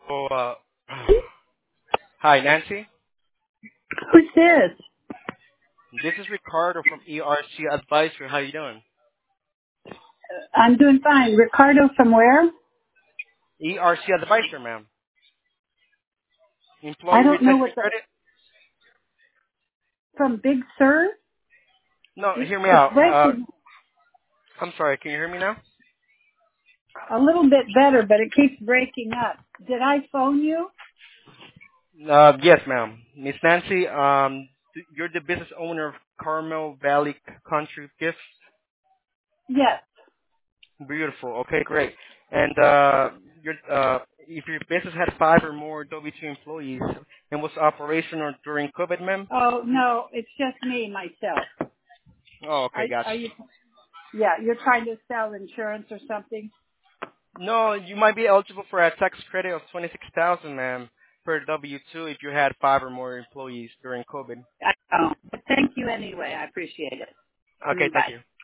Oh, hi, Nancy. Who's this? This is Ricardo from ERC Advisor. How you doing? I'm doing fine. Ricardo from where? ERC Advisor, ma'am. I Employee don't know Retention what the, Credit? from Big Sur? No, hear me It's out. breaking I'm sorry. Can you hear me now? a little bit better, but it keeps breaking up. Did I phone you? Yes, ma'am. Miss Nancy, you're the business owner of Carmel Valley Country Gifts. Yes. Beautiful. Okay, great. And if your business had 5 or more W-2 employees and was operational during COVID, ma'am? Oh, no, it's just me, myself. Oh, okay, gotcha. Are you, yeah, you're trying to sell insurance or something? No, you might be eligible for a tax credit of 26,000, ma'am, per W-2 if you had 5 or more employees during COVID. I don't. But thank you anyway. I appreciate it. Okay, thank Bye. you.